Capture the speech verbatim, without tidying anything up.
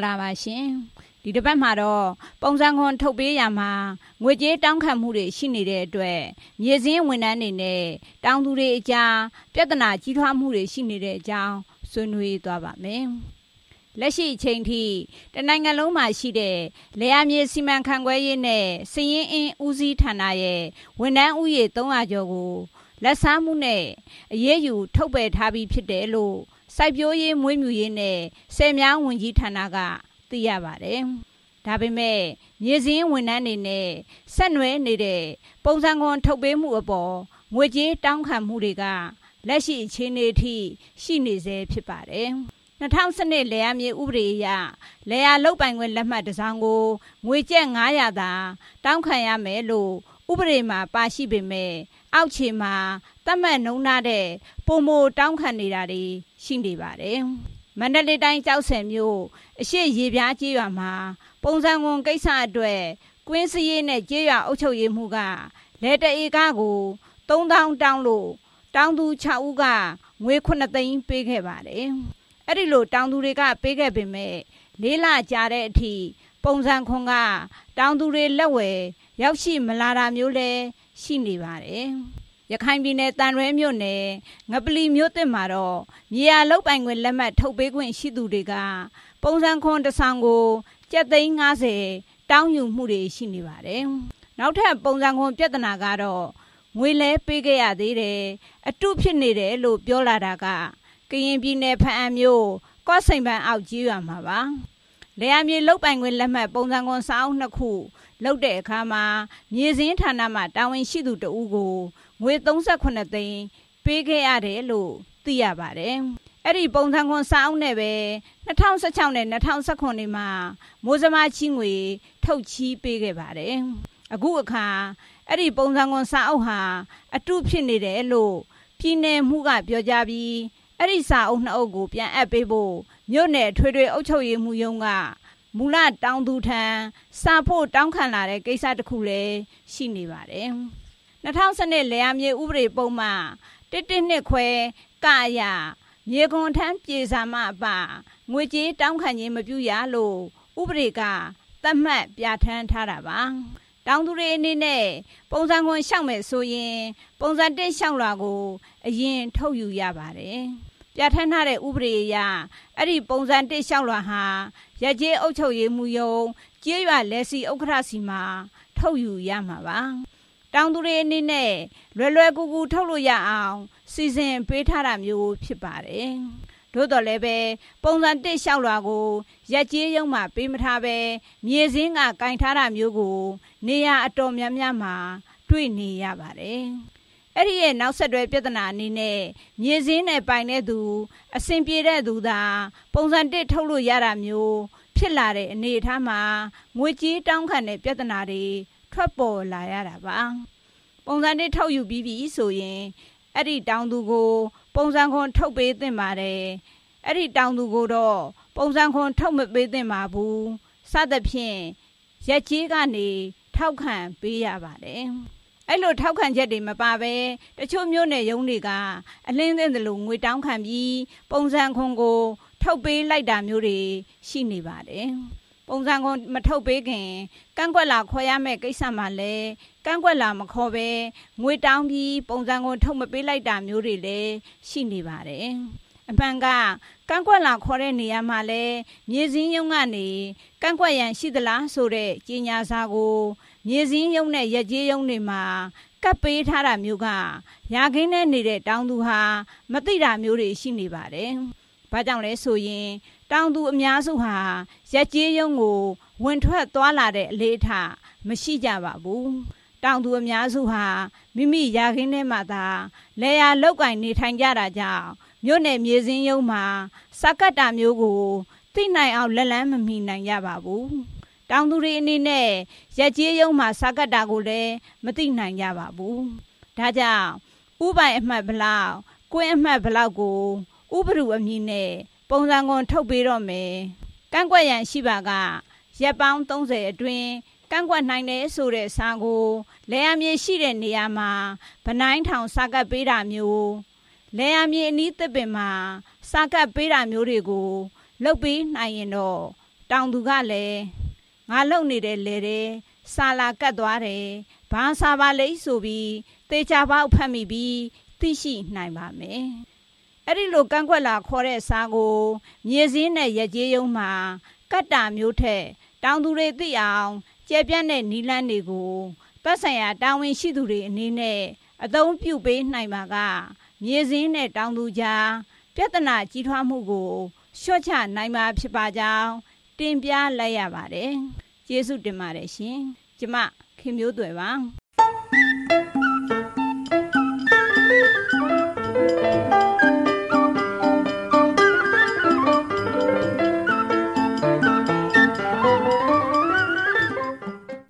္ဂလာပါရှင်ဒီတစ်ပတ်မှာတော့ပုံစံခွန်ထုတ်ပေးရမှာငွေကြေးတောင်းခံမှုတွေရှိနေတဲ့အတွက်မြေစင်းဝန်ထမ်းတွေနဲ့တောင်းသူတွေအကြားပြဿနာကြီးထွားမှုတွေရှိနေတဲ့အကြောင်းဆွေးနွေးသွားပါမယ်လက်ရှိအချိန်ထိတနိုင်ငံလုံးမှာရှိတဲ့လယ်ယာမြေစီမံခန့်ခွဲရေးနဲ့စီရင်အင်းဦးစီးဌာနရဲ့ဝန်ထမ်းဥယေသုံးရာကျော်ကိုလက်စားမှုနဲ့အရေးယူထုတ်ပယ်ထားပြီးဖြစ်တယ်လို့စိုက်ပျိုးရေးမွေးမြူရေးနဲ့ဆယ်မြောင်းဝန်ကြီးဌာနကသိရပါတယ်။ဒါပေမဲ့မြေစင်းဝန်ထမ်းတွေနဲ့ဆက်နွယ်နေတဲ့ပုံစံခွန်ထုတ်ပေးမှုအပေါ်ငွေကြေးတောင်းခံမှုတွေကလက်ရှိအခြေအနေအထိရှိနေဆဲဖြစ်ပါတယ်။၂၀၁၂လယ်ယာမြေဥပဒေအရလယ်ယာလုပ်ပိုင်ခွင့်လက်မှတ်တစ်စောင်ကိုငွေကျပ်ငါးရာသာတောင်းခံရမယ်လို့ဥပဒေမှာပါရှိပေမဲ့အောက်ခြေမှာသတ်မှတ်နှုန်းထားတဲ့ပုံမတောင်းခံနေတာတွေရှိနေပါတယ်။မန္တလေးတိုင်းကျောက်ဆည်မြို့အရှိရေပြားကျေးရွာမှာပုံစံခွန်ကိစ္စအတွက်ကွင်းစည်းရေးနဲ့ကျေးရွာအုပ်ချုပ်ရေးမှုကလယ်တဧကကိုသုံးသောင်းတောင်းလို့တောင်းသူ၆ဦးကငွေခုနှစ်သိန်းပေးခဲ့ပါတယ်။အဲ့ဒီလိုတောင်းသူတွေကပေးခဲ့ပေမဲ့လေးလကြာတဲ့အထိပုံစံခွန်ကတောင်းသူတွေလက်ဝယ်ရောက်ရှိမလာတာမျိုးလည်းရှိနေပါတယ်။ရခိုင်ပြည်နယ်တန်ရွဲမြို့နယ်ငပလီမြို့သစ်မှာတော့မြေယာလုပ်ပိုင်ခွင့်လက်မှတ်ထုတ်ပေးခွင့်ရှိသူတွေကပုံစံခွန်တစ်ဆောင်ကိုကျပ်သိန်း၅၀တောင်းယူမှုတွေရှိနေပါတယ်။နောက်ထပ်ပုံစံခွန်ပြဿနာကတော့ငွေလဲပေးခဲ့ရသေးတယ်အတုဖြစ်နေတယ်လို့ပြောလာတာကကရင်ပြည်နယ်ဖအံမြို့ကော့စိန်ပန်းအောက်ကြီးရွာမှာပါလယ်ယာမြေလုပ်ပိုင်ခွင့်လက်မှတ်ပုံစံခွန်စာအုပ်နှစ်ခုလုပ်တဲ့အခါမှာမြေစင်းဌာနမှတာဝန်ရှိသူတဦးကိုငွေ၃၈သိန်းပေးခဲ့ရတယ်လို့သိရပါတယ်။အဲ့ဒီပုံစံခွန်စာအုပ်နဲ့ပဲ၂၀၁၆နဲ့၂၀၁၇နေမှာမိုးစမချီငွေထုတ်ချီးပေးခဲ့ပါတယ်။အခုအခါအဲ့ဒီပုံစံခွန်စာအုပ်ဟာအတုဖြစ်နေတယ်လို့ပြည်နယ်မှုကပြောကြပြီးအဲ့ဒီစာအုပ်နှစ်အုပ်ကိုပြန်အပ်ပေးဖို့မြို့နယ်ထွေထွေအုပ်ချုပ်ရေးမှူးရုံးကမူလတောင်းသူထံစာဖို့တောင်းခံလာတဲ့ကိစ္စတစ်ခုလည်းရှိနေပါတယ်။၂၀၁၂လယ်ယာမြေဥပဒေပုံမှန်တစ်တစ်နှစ်ခွဲကအရမြေကွန်ထမ်းပြေစာမအပငွေကြေးတောင်းခံခြင်းမပြုရလို့ဥပဒေကသတ်မှတ်ပြဋ္ဌာန်းထားတာပါ။တောင်းသူတွေအနေနဲ့ပုံစံခွန်လျှောက်မယ်ဆိုရင်ပုံစံတစ်လျှောက်လွှာကိုအရင်ထုတ်ယူရပါတယ်။ပြဋ္ဌာန်းထားတဲ့ဥပဒေအရအဲ့ဒီပုံစံတစ်လျှောက်လွှာဟာရပ်ကျေးအုပ်ချုပ်ရေးမှူးရုံးကျေးရွာလက်စီဥက္ကဋ္ဌစီမှာထုတ်ယူရမှာပါ။တောင်သူတွေအနေနဲ့လွယ်လွယ်ကူကူထုတ်လို့ရအောင်စီစဉ်ပေးထားတာမျိုးဖြစ်ပါတယ်။သို့တော်လည်းပဲပုံစံတစ်လျှောက်လွှာကိုရပ်ကျေးရုံးမှာပေးမထားပဲမြေစင်းကကင်ထားတာမျိုးကိုနေရာအတော်များများမှာတွေ့နေရပါတယ်။အဲ့ဒီရဲ့နောက်ဆက်တွဲပြဿနာအနေနဲ့မြေစင်းနဲ့ပိုင်တဲ့သူအဆင်ပြေတဲ့သူသာပုံစံတစ်ထုတ်လို့ရတာမျိုးဖြစ်လာတဲ့အနေအထားမှာငွေကြေးတောင်းခံတဲ့ပြဿနာတွေထွက်ပေါ်လာရတာပါပုံစံတစ်ထုတ်ယူပြီးပြီဆိုရင်အဲ့ဒီတောင်းသူကိုပုံစံခွန်ထုတ်ပေးသင့်ပါတယ်အဲ့ဒီတောင်းသူကိုတော့ပုံစံခွန်ထုတ်မပေးသင့်ပါဘူးစသဖြင့်ရက်ကြီးကနေထောက်ခံပေးရပါတယ်အဲ့လိုထောက်ခံချက်တွေမပါပဲတချို့မျိုးနယ်ရုံးတွေကအလင်းသင့်တယ်လို့ငွေတောင်းခံပြီးပုံစံခွန်ကိုထုတ်ပေးလိုက်တာမျိုးတွေရှိနေပါတယ်ပုံစံခွန်မထုတ်ပေးခင်ကန့်ကွက်လာခေါ်ရမယ့်ကိစ္စမှာလည်းကန့်ကွက်လာမခေါ်ပဲငွေတောင်းပြီးပုံစံခွန်ထုတ်မပေးလိုက်တာမျိုးတွေလည်းရှိနေပါတယ်အမှန်ကကန့်ကွက်လာခေါ်တဲ့နေရာမှာလည်းမြေစင်းရုံးကနေကန့်ကွက်ရန်ရှိသလားဆိုတဲ့ကြေညာစာကိုမြေစင်းရုံးနဲ့ရက်ကျေးရုံးတွေမှာကပ်ပေးထားတာမျိုးကရာခင်းနဲ့နေတဲ့တောင်သူဟာမသိတာမျိုးတွေရှိနေပါတယ်။ဘာကြောင့်လဲဆိုရင်တောင်သူအများစုဟာရက်ကျေးရုံးကိုဝင်ထွက်သွားလာတဲ့အလေအထမရှိကြပါဘူး။တောင်သူအများစုဟာမိမိရာခင်းထဲမှာသာလယ်ယာလုပ်ကိုင်နေထိုင်ကြတာကြောင့်မြို့နယ်မြေစင်းရုံးမှာစကတ်တာမျိုးကိုသိနိုင်အောင်လက်လန်းမမီနိုင်ကြပါဘူး။တောင်သူတွေအနေနဲ့ရက်ကျေးရုံးမှာစကတ်တာကိုလည်းမသိနိုင်ကြပါဘူး။ဒါကြောင့်ဥပိုင်အမှတ်ဘလောက်ကွင်းအမှတ်ဘလောက်ကိုဥပဒေအမည်နဲ့ပုံစံခွန်ထုတ်ပေးတော့မယ်။ကန့်ကွက်ရန်ရှိပါကရက်ပေါင်းသုံးဆယ်အတွင်းကန့်ကွက်နိုင်တယ်ဆိုတဲ့စာကိုလယ်ယာမြေရှိတဲ့နေရာမှာဗနိုင်းထောင်စကတ်ပေးတာမျိုးလယ်ယာမြေအနီးသစ်ပင်မှာစကတ်ပေးတာမျိုးတွေကိုလုပ်ပေးနိုင်ရင်တော့တောင်သူကလည်းငါလုံနေတဲ့လေတဲ့စာလာကတ်သွားတယ်ဘာစာပါလိမ့်ဆိုပြီးသေချာပေါက်ဖတ်မိပြီးသိရှိနိုင်ပါမယ်အဲ့ဒီလိုကန့်ကွက်လာခေါ်တဲ့စာကိုမြေစင်းနဲ့ရက်ကျေးယုံမှာကတ်တာမျိုးထက်တောင်သူတွေသိအောင်ကျယ်ပြန့်တဲ့နီလန်းတွေကိုသက်ဆိုင်ရာတာဝန်ရှိသူတွေအနေနဲ့အသုံးပြုပေးနိုင်ပါကမြေစင်းနဲ့တောင်သူကြားပြဿနာကြီးထွားမှုကိုလျှော့ချနိုင်မှာဖြစ်ပါကြောင်းတင်ပြလိုက်ရပါတယ်ကျေးဇူးတင်ပါတယ်ရှင်ကျမခင်မျိုးသွယ်ပါ